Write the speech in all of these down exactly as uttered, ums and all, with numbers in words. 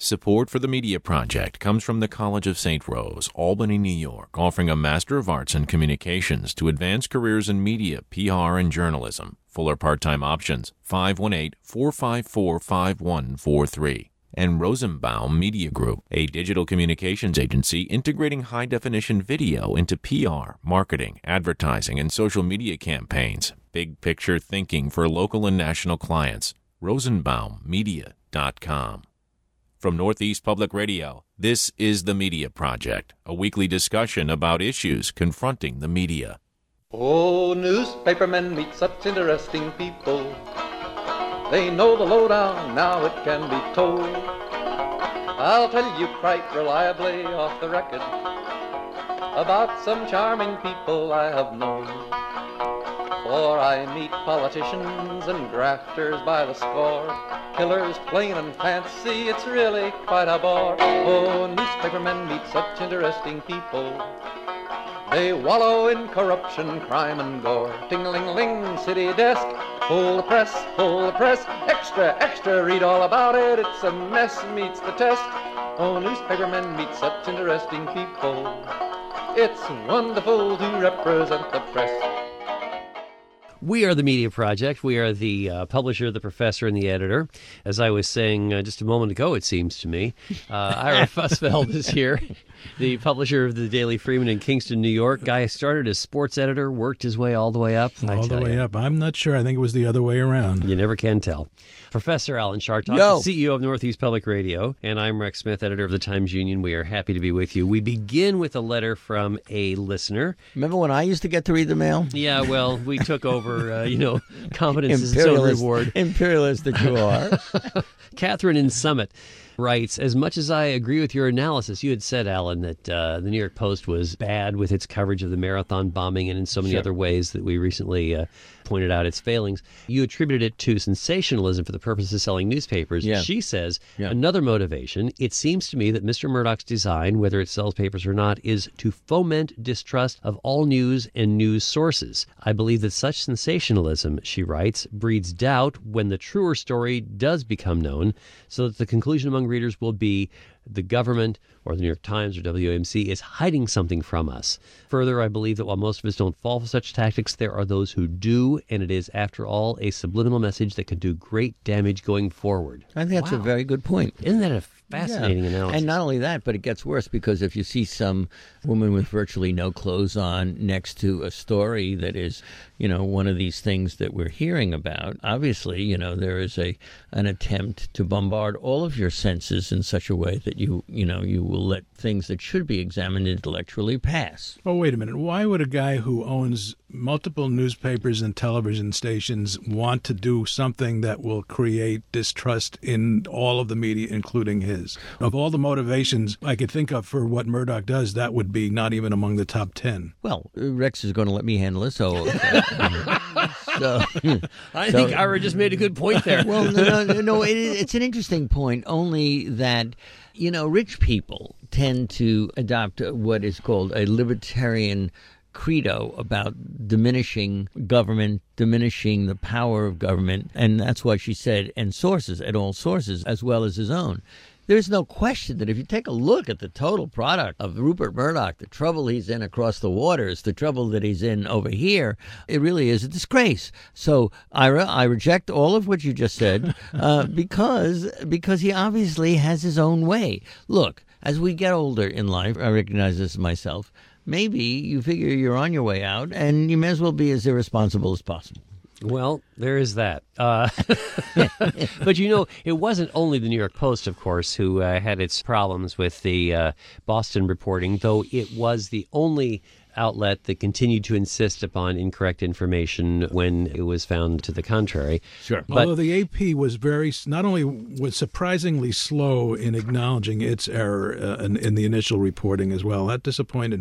Support for the Media Project comes from the College of Saint Rose, Albany, New York, offering a Master of Arts in Communications to advance careers in media, P R, and journalism. Full or part-time options, five one eight, four five four, five one four three. And Rosenbaum Media Group, a digital communications agency integrating high-definition video into P R, marketing, advertising, and social media campaigns. Big picture thinking for local and national clients. rosenbaum media dot com. From Northeast Public Radio, this is The Media Project, a weekly discussion about issues confronting the media. Oh, newspapermen meet such interesting people. They know the lowdown, now it can be told. I'll tell you quite reliably off the record about some charming people I have known. For I meet politicians and grafters by the score, killers plain and fancy, it's really quite a bore. Oh, newspapermen meet such interesting people. They wallow in corruption, crime, and gore. Ting-a-ling-ling, city desk, pull the press, pull the press, extra, extra, read all about it, it's a mess, meets the test. Oh, newspapermen meet such interesting people. It's wonderful to represent the press. We are the Media Project. We are the uh, publisher, the professor, and the editor. As I was saying uh, just a moment ago, it seems to me, uh, Ira Fussfeld is here, the publisher of the Daily Freeman in Kingston, New York. Guy started as sports editor, worked his way all the way up. All the way you. up. I'm not sure. I think it was the other way around. You never can tell. Professor Alan Chartoff, Yo. the C E O of Northeast Public Radio, and I'm Rex Smith, editor of the Times-Union. We are happy to be with you. We begin with a letter from a listener. Remember when I used to get to read the mail? Yeah, well, we took over, uh, you know, competence is its own reward. Imperialist that you are. Catherine in Summit writes, as much as I agree with your analysis, you had said, Alan, that uh, the New York Post was bad with its coverage of the marathon bombing and in so many Sure. other ways that we recently uh, pointed out its failings. You attributed it to sensationalism for the purpose of selling newspapers. Yeah. She says, Yeah. another motivation, it seems to me that Mister Murdoch's design, whether it sells papers or not, is to foment distrust of all news and news sources. I believe that such sensationalism, she writes, breeds doubt when the truer story does become known, so that the conclusion among readers will be the government or the New York Times or W A M C is hiding something from us. Further, I believe that while most of us don't fall for such tactics, there are those who do, and it is, after all, a subliminal message that can do great damage going forward. I think that's Wow. a very good point. Isn't that a fascinating Yeah. analysis? And not only that, but it gets worse because if you see some woman with virtually no clothes on next to a story that is, you know, one of these things that we're hearing about, obviously, you know, there is a an attempt to bombard all of your senses in such a way that you, you know, you will let things that should be examined intellectually pass. Oh, wait a minute. Why would a guy who owns multiple newspapers and television stations want to do something that will create distrust in all of the media, including his? Of all the motivations I could think of for what Murdoch does, that would be not even among the top ten. Well, Rex is going to let me handle it, so... so I so- think Ira just made a good point there. Well, no, no, no it, it's an interesting point, only that, you know, rich people tend to adopt what is called a libertarian credo about diminishing government, diminishing the power of government, and that's why she said, and sources, at all sources, as well as his own. There's no question that if you take a look at the total product of Rupert Murdoch, the trouble he's in across the waters, the trouble that he's in over here, it really is a disgrace. So, Ira, I reject all of what you just said uh, because because he obviously has his own way. Look, as we get older in life, I recognize this myself, maybe you figure you're on your way out and you may as well be as irresponsible as possible. Well, there is that. Uh, but, you know, it wasn't only the New York Post, of course, who uh, had its problems with the uh, Boston reporting, though it was the only outlet that continued to insist upon incorrect information when it was found to the contrary. Sure. But, Although the A P was very, not only was surprisingly slow in acknowledging its error uh, in, in the initial reporting as well, that disappointed me.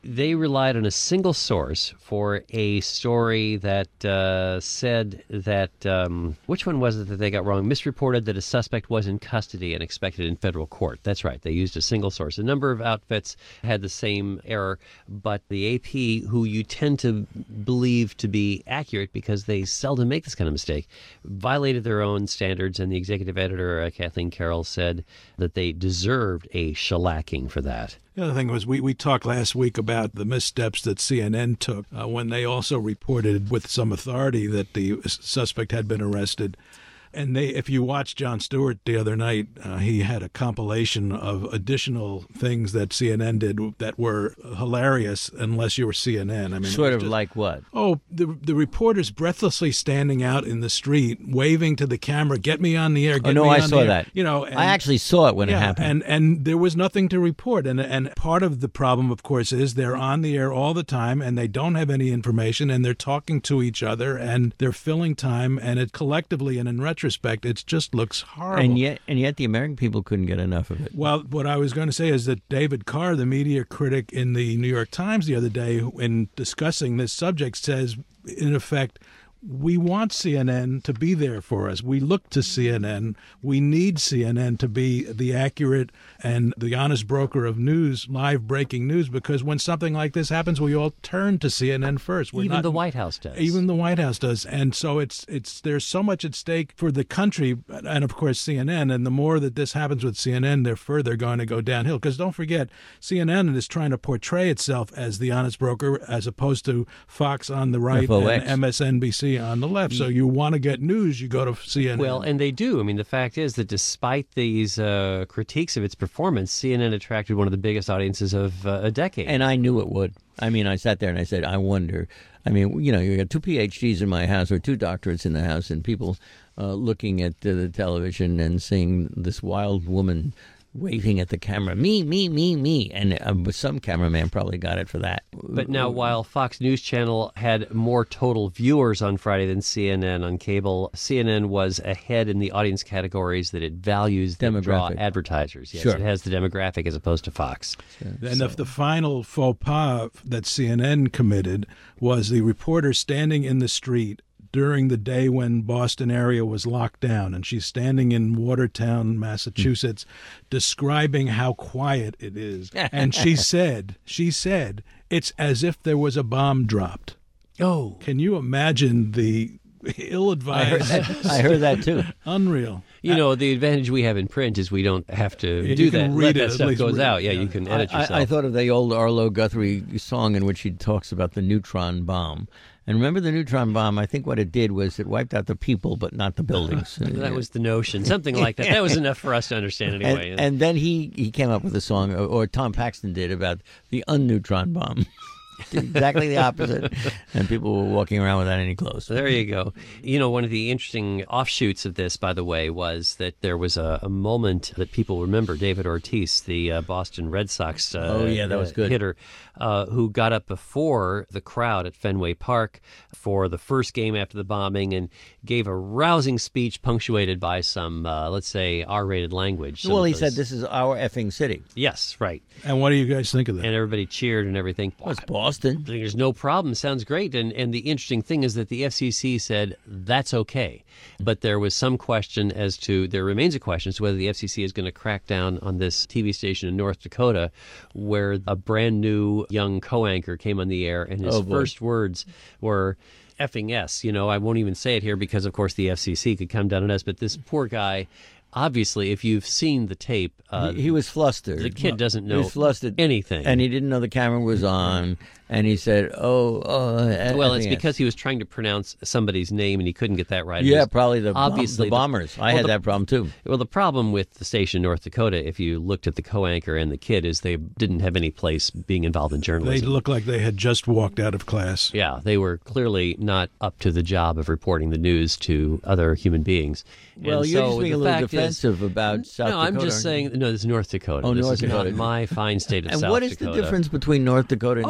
they relied on a single source for a story that uh, said that, um, which one was it that they got wrong? Misreported that a suspect was in custody and expected in federal court. That's right. They used a single source. A number of outfits had the same error, but the A P, who you tend to believe to be accurate because they seldom make this kind of mistake, violated their own standards, and the executive editor, uh, Kathleen Carroll, said that they deserved a shellacking for that. The other thing was we, we talked last week about the missteps that C N N took uh, when they also reported with some authority that the suspect had been arrested. And they, if you watched Jon Stewart the other night, uh, he had a compilation of additional things that C N N did that were hilarious unless you were C N N. I mean, sort of just, like what? Oh, the the reporters breathlessly standing out in the street, waving to the camera, "Get me on the air." Get oh no, me I on saw the air. that. You know, and, I actually saw it when yeah, it happened. and and there was nothing to report. And and part of the problem, of course, is they're on the air all the time, and they don't have any information, and they're talking to each other, and they're filling time, and it collectively and in retrospect, it's just looks horrible. And yet, and yet the American people couldn't get enough of it. Well, what I was going to say is that David Carr, the media critic in the New York Times the other day, in discussing this subject, says, in effect, we want C N N to be there for us. We look to C N N. We need C N N to be the accurate and the honest broker of news, live breaking news, because when something like this happens, we all turn to C N N first. We're even not, the White House does. Even the White House does. And so it's it's there's so much at stake for the country and, of course, C N N. And the more that this happens with C N N, they're further going to go downhill. Because don't forget, C N N is trying to portray itself as the honest broker as opposed to Fox on the right F O X. and M S N B C on the left. So you want to get news, you go to C N N. Well, and they do. I mean, the fact is that despite these uh, critiques of its performance, C N N attracted one of the biggest audiences of uh, a decade. And I knew it would. I mean, I sat there and I said, I wonder. I mean, you know, you got two P H Ds in my house or two doctorates in the house, and people uh, looking at uh, the television and seeing this wild woman waving at the camera, me, me, me, me. And uh, some cameraman probably got it for that. But now, while Fox News Channel had more total viewers on Friday than C N N on cable, C N N was ahead in the audience categories that it values that draw Demographic. advertisers. Yes, Sure. it has the demographic as opposed to Fox. And so. the, the final faux pas that C N N committed was the reporter standing in the street during the day when Boston area was locked down, and she's standing in Watertown, Massachusetts, describing how quiet it is. And she said, she said, it's as if there was a bomb dropped. Oh. Can you imagine the ill-advised? I heard that, I heard that too. Unreal. You know, the advantage we have in print is we don't have to You do can that. read Let it, that at stuff least goes read it, out. Yeah, yeah. you can edit I, yourself. I thought of the old Arlo Guthrie song in which he talks about the neutron bomb. And remember the neutron bomb, I think what it did was it wiped out the people, but not the buildings. That was the notion, something like that. That was enough for us to understand anyway. And, and then he, he came up with a song, or, or Tom Paxton did, about the unneutron bomb. Exactly the opposite. And people were walking around without any clothes. So there you go. You know, one of the interesting offshoots of this, by the way, was that there was a, a moment that people remember. David Ortiz, the uh, Boston Red Sox uh, Oh, yeah, that was uh, good. hitter, uh, who got up before the crowd at Fenway Park for the first game after the bombing and gave a rousing speech punctuated by some, uh, let's say, R-rated language. Some Well, of he those- said, this is our effing city. Yes, right. And what do you guys think of that? And everybody cheered and everything. Well, it's Boston. There's no problem. Sounds great. And and the interesting thing is that the F C C said that's okay. But there was some question as to, there remains a question as to whether the F C C is going to crack down on this T V station in North Dakota where a brand new young co-anchor came on the air and his Oh, boy. first words were effing S. You know, I won't even say it here because, of course, the F C C could come down on us. But this poor guy, obviously, if you've seen the tape, uh, he, he was flustered. the kid doesn't He know was flustered. anything. And he didn't know the camera was on. And he said, oh, oh. uh, Well, I it's think because he was trying to pronounce somebody's name and he couldn't get that right. Yeah, It was probably the, bomb- obviously the bombers. I well, had the- that problem, too. Well, the problem with the station in North Dakota, if you looked at the co-anchor and the kid, is they didn't have any place being involved in They journalism. look like they had just walked out of class. Yeah, they were clearly not up to the job of reporting the news to other human beings. Well, And you're so just being the a little fact is- defensive about South no, Dakota. I'm just aren't saying, you? no, this is North Dakota. Oh, this North is Dakota. not my fine state of And South what is Dakota. the difference between North Dakota and Oh, South my Dakota?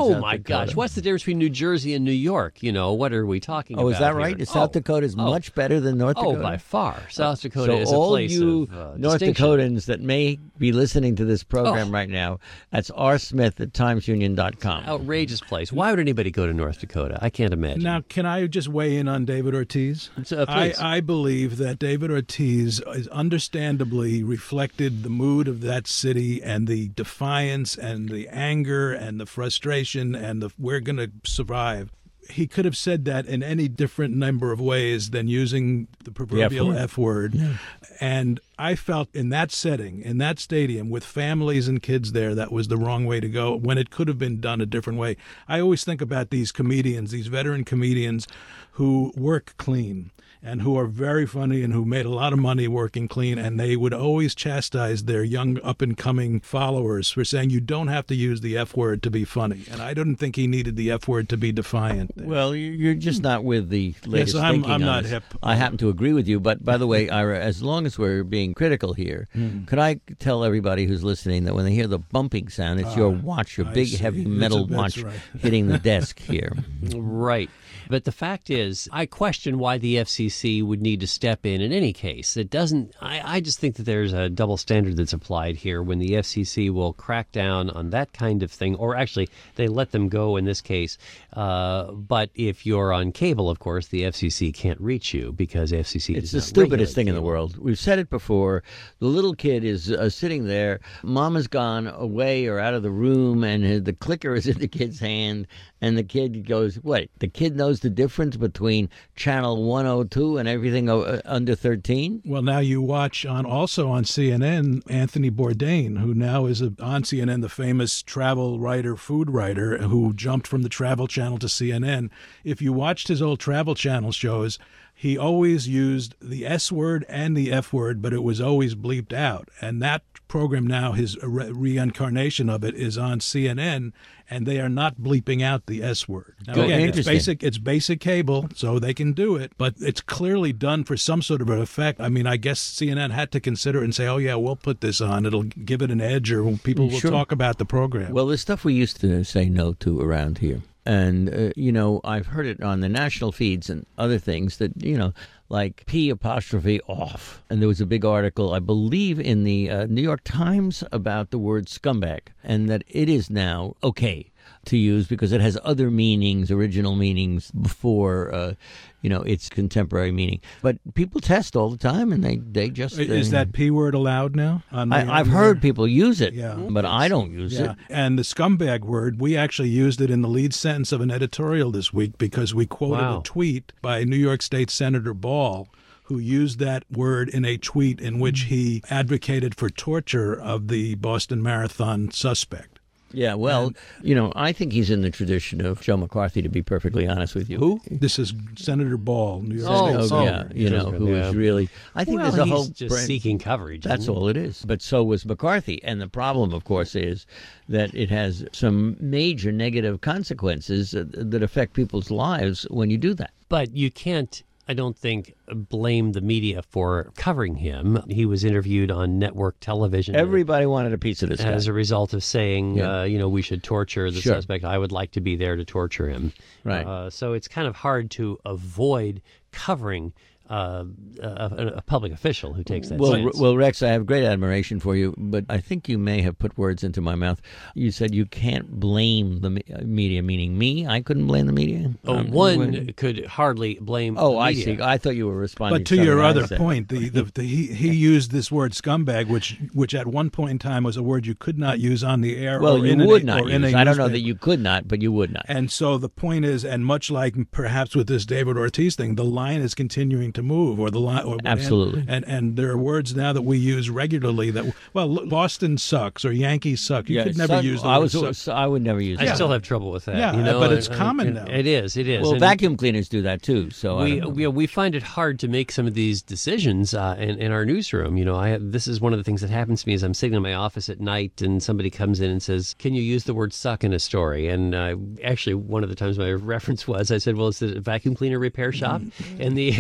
Dakota. gosh, what's the difference between New Jersey and New York? You know, what are we talking Oh, about? is that here? right? Is South Oh, Dakota is oh. much better than North Oh, Dakota? by far. South Dakota so is a all place you of uh, North distinction. Dakotans that may be listening to this program Oh. right now, that's R. Smith at times union dot com. Outrageous place. Why would anybody go to North Dakota? I can't imagine. Now, can I just weigh in on David Ortiz? Uh, please. I, I believe that David Ortiz is understandably reflected the mood of that city and the defiance and the anger and the frustration and the we're going to survive. He could have said that in any different number of ways than using the proverbial F word. Yeah. And I felt in that setting, in that stadium, with families and kids there, that was the wrong way to go when it could have been done a different way. I always think about these comedians, these veteran comedians who work clean and who are very funny and who made a lot of money working clean, and they would always chastise their young up-and-coming followers for saying you don't have to use the F word to be funny. And I didn't think he needed the F word to be defiant. Well, you- you're just not with the latest Yes, I'm- thinking I'm on not this. hip. I happen to agree with you, but by the way, Ira, as long as we're being critical here, Hmm. could I tell everybody who's listening that when they hear the bumping sound, it's your watch, your Ah, I big see. heavy That's metal a- that's watch right. hitting the desk here. Right. But the fact is, I question why the F C C would need to step in in any case. It doesn't, I, I just think that there's a double standard that's applied here when the F C C will crack down on that kind of thing, or actually, they let them go in this case. Uh, but if you're on cable, of course, the F C C can't reach you because the F C C It's does the not stupidest regulate thing in the cable. world. We've said it before. The little kid is uh, sitting there. Mom has gone away or out of the room, and uh, the clicker is in the kid's hand. And the kid goes, what? The kid knows the difference between channel one oh two and everything uh, under thirteen? Well, now you watch on also on C N N Anthony Bourdain, who now is a, on C N N, the famous travel writer, food writer, who jumped from the Travel Channel to C N N. If you watched his old Travel Channel shows, he always used the S word and the F word, but it was always bleeped out. And that program now, his re- reincarnation of it, is on C N N, and they are not bleeping out the S word. Now, Good. again, it's Interesting. basic, it's basic cable, so they can do it, but it's clearly done for some sort of an effect. I mean, I guess C N N had to consider it and say, oh, yeah, we'll put this on. It'll give it an edge, or people will Sure. talk about the program. Well, there's stuff we used to say no to around here. And, uh, you know, I've heard it on the national feeds and other things that, you know, like P apostrophe off. And there was a big article, I believe, in the uh, New York Times about the word scumbag, and that it is now okay to use because it has other meanings, original meanings before, uh, you know, its contemporary meaning. But people test all the time, and they, they just... Is uh, that P word allowed now? On the- I, I've on the- heard people use it, Yeah. but I don't use Yeah, it. and the scumbag word, we actually used it in the lead sentence of an editorial this week because we quoted Wow. a tweet by New York State Senator Ball, who used that word in a tweet in which he advocated for torture of the Boston Marathon suspect. Yeah, well, you know, I think he's in the tradition of Joe McCarthy, to be perfectly honest with you. Who? This is Senator Ball, New York Oh, State Oh, Senator. yeah, you know, who Yeah. is really... I think Well, there's a he's whole... just brand- seeking coverage. That's isn't he? all it is. But so was McCarthy. And the problem, of course, is that it has some major negative consequences uh, that affect people's lives when you do that. But you can't, I don't think, blame the media for covering him. He was interviewed on network television. Everybody wanted a piece of this as guy. a result of saying, Yeah. uh, you know, we should torture the Sure. suspect. I would like to be there to torture him. Right. Uh, so it's kind of hard to avoid covering uh, a, a public official who takes that Well, stance. well, Rex, I have great admiration for you, but I think you may have put words into my mouth. You said you can't blame the me- media, meaning me. I couldn't blame the media. Oh, Um, one when- could hardly blame Oh, the I media. see. I thought you were responding. But to something your I other said. point, the, the, the he, he used this word scumbag, which which at one point in time was a word you could not use on the air. Well, or you in would an, not or use. in a I don't know newspaper. that you could not, but you would not. And so the point is, and much like perhaps with this David Ortiz thing, the line is continuing to move, or the line, or, Absolutely. And, and and there are words now that we use regularly that, well, look, Boston sucks or Yankees suck. You Yeah, could never suck- use the I word was. suck. I would never use. I that. still have trouble with that. Yeah, you know, but it's and- common and now. It is. It is. Well, And- vacuum cleaners do that too. So I we don't know. we, we find it hard to make some of these decisions uh, in, in our newsroom. You know, I have, this is one of the things that happens to me is I'm sitting in my office at night and somebody comes in and says, "Can you use the word suck in a story?" And uh, actually, one of the times my reference was, I said, "Well, is it a vacuum cleaner repair shop?" And the answer was no.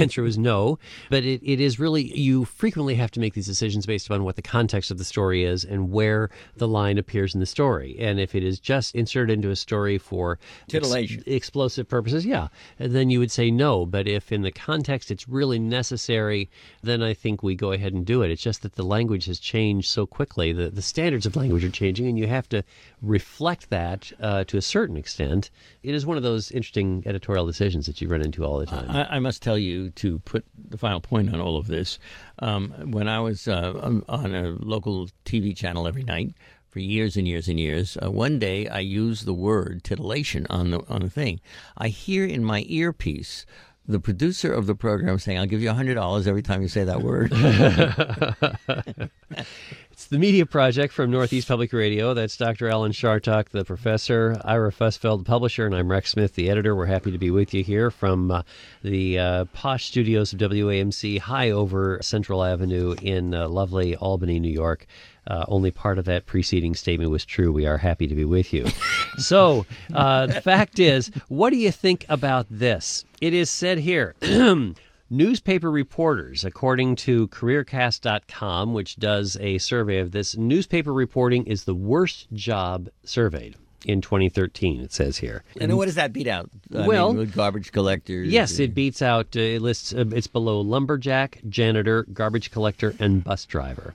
no, but it, it is really, you frequently have to make these decisions based upon what the context of the story is and where the line appears in the story. And if it is just inserted into a story for titillation, ex- explosive purposes, yeah, then you would say no. But if in the context it's really necessary, then I think we go ahead and do it. It's just that the language has changed so quickly. The, the standards of language are changing, and you have to reflect that uh, to a certain extent. It is one of those interesting editorial decisions that you run into all the time. I, I must tell you, to put the final point on all of this, um, when I was uh, on a local T V channel every night for years and years and years, uh, one day I used the word titillation on the on the thing. I hear in my earpiece the producer of the program saying, "I'll give you one hundred dollars every time you say that word." It's the Media Project from Northeast Public Radio. That's Doctor Alan Chartock, the professor, Ira Fussfeld, the publisher, and I'm Rex Smith, the editor. We're happy to be with you here from uh, the uh, posh studios of W A M C high over Central Avenue in uh, lovely Albany, New York. Uh, only part of that preceding statement was true. We are happy to be with you. So, uh, the fact is, what do you think about this? It is said here, newspaper reporters, according to career cast dot com, which does a survey of this, newspaper reporting is the worst job surveyed in twenty thirteen, it says here. And what does that beat out? I well, mean, garbage collectors. Yes, it beats out, uh, it lists, uh, it's below lumberjack, janitor, garbage collector, and bus driver.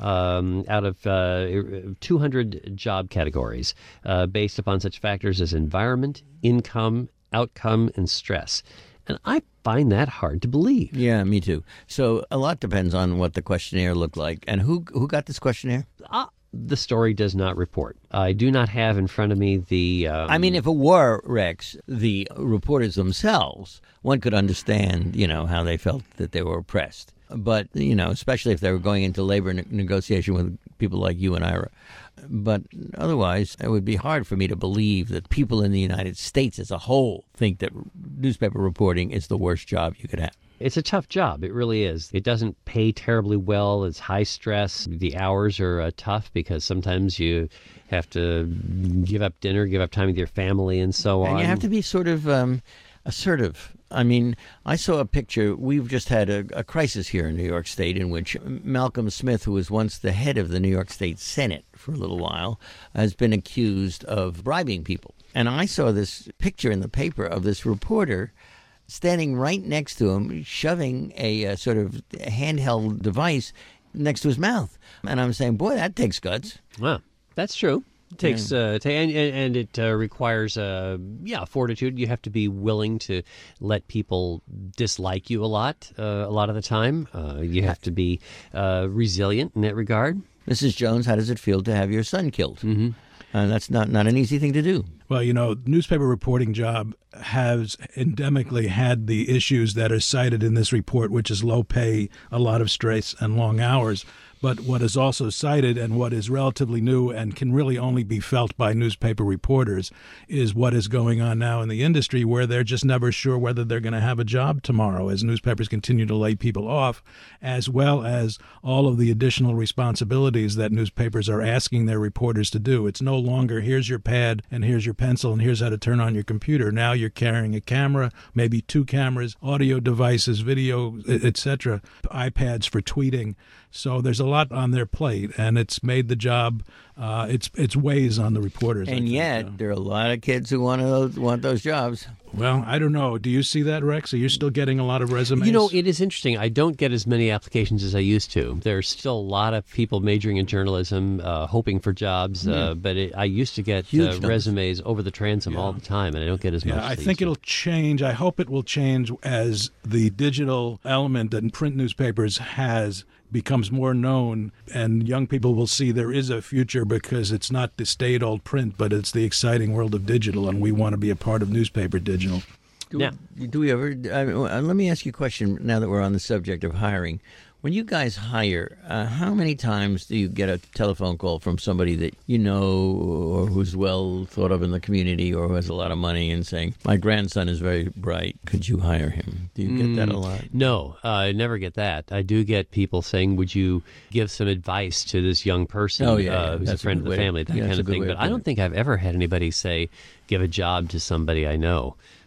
Um, out of uh, two hundred job categories uh, based upon such factors as environment, income, outcome, and stress. And I find that hard to believe. Yeah, me too. So a lot depends on what the questionnaire looked like. And who who got this questionnaire? Uh, the story does not report. I do not have in front of me the... Um, I mean, if it were, Rex, the reporters themselves, one could understand, you know, how they felt that they were oppressed. But, you know, especially if they were going into labor ne- negotiation with people like you and Ira. But otherwise, it would be hard for me to believe that people in the United States as a whole think that newspaper reporting is the worst job you could have. It's a tough job. It really is. It doesn't pay terribly well. It's high stress. The hours are uh, tough because sometimes you have to give up dinner, give up time with your family, and so on. And you have to be sort of um, assertive. I mean, I saw a picture. We've just had a, a crisis here in New York State in which Malcolm Smith, who was once the head of the New York State Senate for a little while, has been accused of bribing people. And I saw this picture in the paper of this reporter standing right next to him, shoving a, a sort of handheld device next to his mouth. And I'm saying, boy, that takes guts. Wow, that's true. It takes uh, ta- and, and it uh, requires uh, yeah fortitude. You have to be willing to let people dislike you a lot uh, a lot of the time. Uh, you have to be uh, resilient in that regard. Missus Jones, how does it feel to have your son killed? Mm-hmm. Uh, that's not, not an easy thing to do. Well, you know, newspaper reporting job has endemically had the issues that are cited in this report, which is low pay, a lot of stress, and long hours. But what is also cited and what is relatively new and can really only be felt by newspaper reporters is what is going on now in the industry, where they're just never sure whether they're going to have a job tomorrow as newspapers continue to lay people off, as well as all of the additional responsibilities that newspapers are asking their reporters to do. It's no longer here's your pad and here's your pencil and here's how to turn on your computer. Now you're carrying a camera, maybe two cameras, audio devices, video, et cetera, iPads for tweeting. So there's a lot on their plate, and it's made the job, uh, it's it's weighs on the reporters. And yet, so. There are a lot of kids who want those, want those jobs. Well, I don't know. Do you see that, Rex? Are you still getting a lot of resumes? You know, it is interesting. I don't get as many applications as I used to. There's still a lot of people majoring in journalism, uh, hoping for jobs, mm. uh, but it, I used to get uh, resumes over the transom yeah. all the time, and I don't get as yeah, much. I think it'll change. I hope it will change as the digital element that print newspapers has becomes more known, and young people will see there is a future because it's not the staid old print, but it's the exciting world of digital, and we want to be a part of newspaper digital. Do, now, do we ever, I mean, let me ask you a question now that we're on the subject of hiring. When you guys hire, uh, how many times do you get a telephone call from somebody that you know or who's well thought of in the community or who has a lot of money and saying, my grandson is very bright, could you hire him? Do you get mm, that a lot? No, uh, I never get that. I do get people saying, would you give some advice to this young person oh, yeah, uh, yeah. who's That's a friend a of the family, that yeah, kind of thing. But I don't think I've ever had anybody say, give a job to somebody I know.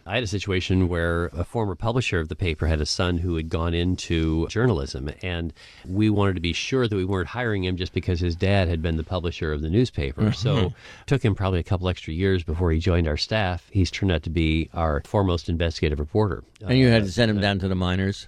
I had a situation where a former publisher of the paper had a son who had gone into journalism, and we wanted to be sure that we weren't hiring him just because his dad had been the publisher of the newspaper. Mm-hmm. So it took him probably a couple extra years before he joined our staff. He's turned out to be our foremost investigative reporter. And you had to send him down to the minors?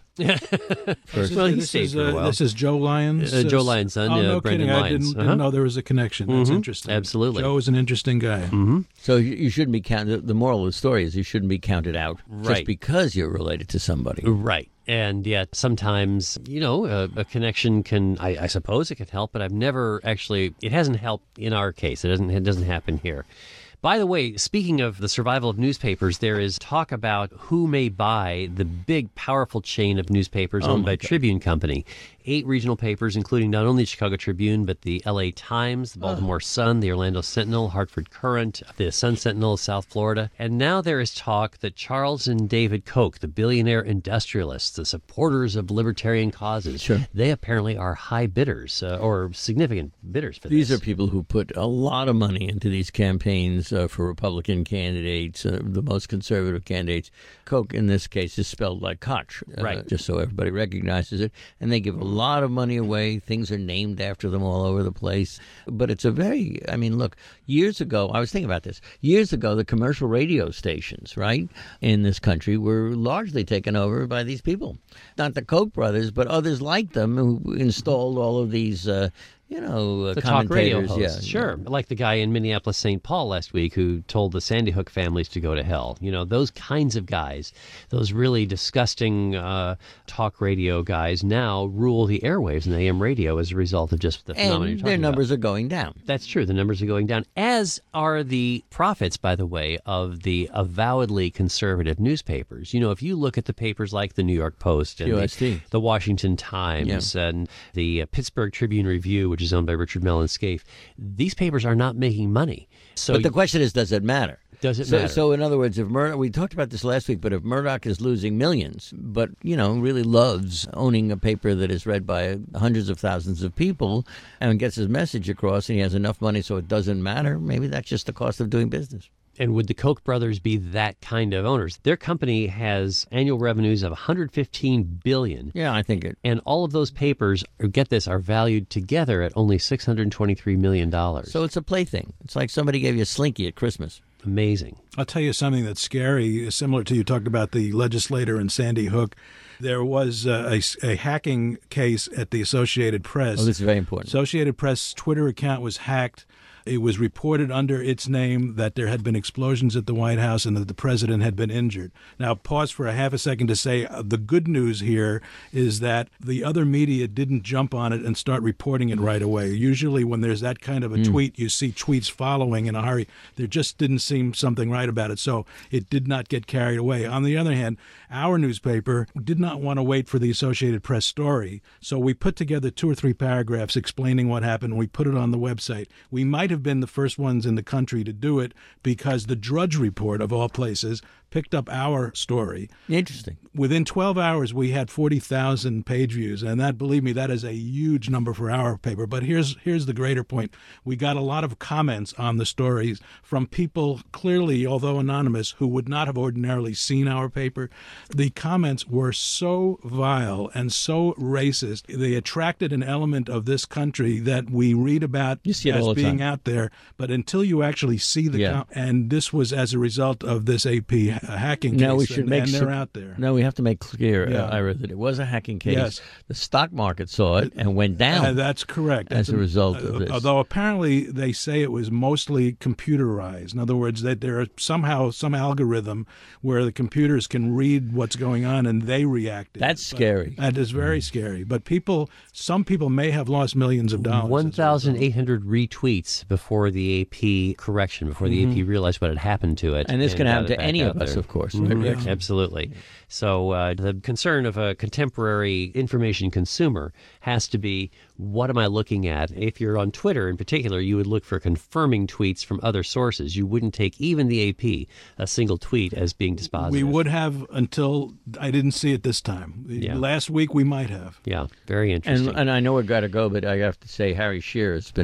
First. Well, he this stayed is, for a uh, while. This is Joe Lyons? Uh, Joe Lyons' son, oh, uh, no Brendan kidding. Lyons. I didn't, Uh-huh. didn't know there was a connection. That's Mm-hmm. interesting. Absolutely. Joe is an interesting guy. Mm-hmm. So you, you shouldn't be counted. The moral of the story is you shouldn't be counted out Right. just because you're related to somebody. Right. And yet sometimes, you know, a, a connection can, I, I suppose it can help, but I've never actually, it hasn't helped in our case. It doesn't, it doesn't happen here. By the way, speaking of the survival of newspapers, there is talk about who may buy the big, powerful chain of newspapers Oh owned my by God. Tribune Company. Eight regional papers, including not only the Chicago Tribune, but the L A Times, the Baltimore Sun, the Orlando Sentinel, Hartford Courant, the Sun Sentinel of South Florida. And now there is talk that Charles and David Koch, the billionaire industrialists, the supporters of libertarian causes, Sure. they apparently are high bidders uh, or significant bidders for These this. are people who put a lot of money into these campaigns uh, for Republican candidates, uh, the most conservative candidates. Koch, in this case, is spelled like Koch, uh, Right. just so everybody recognizes it. And they give a lot of money away. Things are named after them all over the place. But it's a very, I mean, look, years ago, I was thinking about this. Years ago, the commercial radio stations, right, in this country were largely taken over by these people. Not the Koch brothers, but others like them who installed all of these uh, you know, uh, the talk radio commentators, hosts, yeah, sure. Like the guy in Minneapolis, Saint Paul last week who told the Sandy Hook families to go to hell. You know, those kinds of guys, those really disgusting uh, talk radio guys now rule the airwaves and A M radio as a result of just the phenomenon you're and talking their about. numbers are going down. That's true. The numbers are going down, as are the profits, by the way, of the avowedly conservative newspapers. You know, if you look at the papers like the New York Post and Q S T. the, the Washington Times and the uh, Pittsburgh Tribune Review, which is owned by Richard Mellon Scaife, these papers are not making money. So But the question is, does it matter? Does it so, matter? So, in other words, if Murdoch, we talked about this last week, but if Murdoch is losing millions, but, you know, really loves owning a paper that is read by hundreds of thousands of people and gets his message across and he has enough money so it doesn't matter, maybe that's just the cost of doing business. And would the Koch brothers be that kind of owners? Their company has annual revenues of one hundred fifteen billion dollars. Yeah, I think it. And all of those papers, or get this, are valued together at only six hundred twenty-three million dollars. So it's a plaything. It's like somebody gave you a Slinky at Christmas. Amazing. I'll tell you something that's scary, similar to you talked about the legislator in Sandy Hook. There was uh, a, a hacking case at the Associated Press. Oh, this is very important. Associated Press Twitter account was hacked. It was reported under its name that there had been explosions at the White House and that the president had been injured. Now, pause for a half a second to say uh, the good news here is that the other media didn't jump on it and start reporting it right away. Usually when there's that kind of a mm. tweet, you see tweets following in a hurry. There just didn't seem something right about it, so it did not get carried away. On the other hand, our newspaper did not want to wait for the Associated Press story, so we put together two or three paragraphs explaining what happened. We put it on the website. We might have been the first ones in the country to do it because the Drudge Report, of all places, picked up our story. Interesting. Within twelve hours, we had forty thousand page views, and that, believe me, that is a huge number for our paper. But here's here's the greater point. We got a lot of comments on the stories from people clearly, although anonymous, who would not have ordinarily seen our paper. The comments were so vile and so racist. They attracted an element of this country that we read about you see it as all the being time. out there. But until you actually see the Yeah. com- and this was as a result of this A P hacking Now case, we should and, make and they're some- out there. No, we have to make clear, Yeah. uh, Ira, that it was a hacking case. Yes. The stock market saw it and went down. Uh, that's correct. As That's a result uh, of this. Although apparently they say it was mostly computerized. In other words, that there are somehow some algorithm where the computers can read what's going on and they react. That's But scary. That is very scary. But people, some people may have lost millions of dollars. one thousand eight hundred retweets before the A P correction, before the Mm-hmm. A P realized what had happened to it. And this can got happen it to back any out of us, there. of course. Mhm. Yeah. Absolutely. So uh, the concern of a contemporary information consumer has to be, what am I looking at? If you're on Twitter in particular, you would look for confirming tweets from other sources. You wouldn't take even the A P, a single tweet, as being dispositive. We would have until I didn't see it this time. Yeah. Last week we might have. Yeah, very And, interesting. and I know we've got to go, but I have to say Harry Shearer has been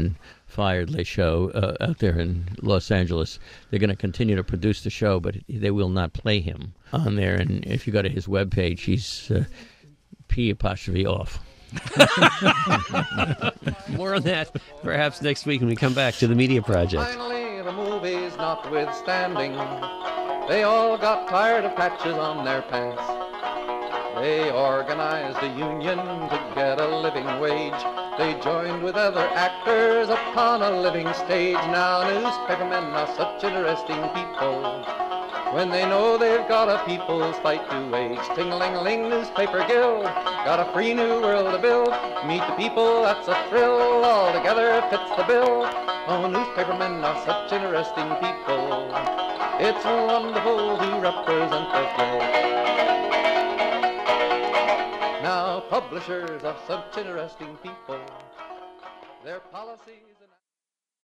fired Les Show uh, out there in Los Angeles. They're going to continue to produce the show, but they will not play him on there. And if you go to his webpage, he's uh, P apostrophe off. More on that perhaps next week when we come back to the Media Project. Finally, the movies notwithstanding, they all got tired of patches on their pants. They organized a union to get a living wage. They joined with other actors upon a living stage. Now newspapermen are such interesting people. When they know they've got a people's fight to wage. Ting-a-ling-a-ling, newspaper guild, got a free new world to build. Meet the people, that's a thrill, all together fits the bill. Oh, newspapermen are such interesting people. It's wonderful to represent the guild. Now publishers are such interesting people. Their policies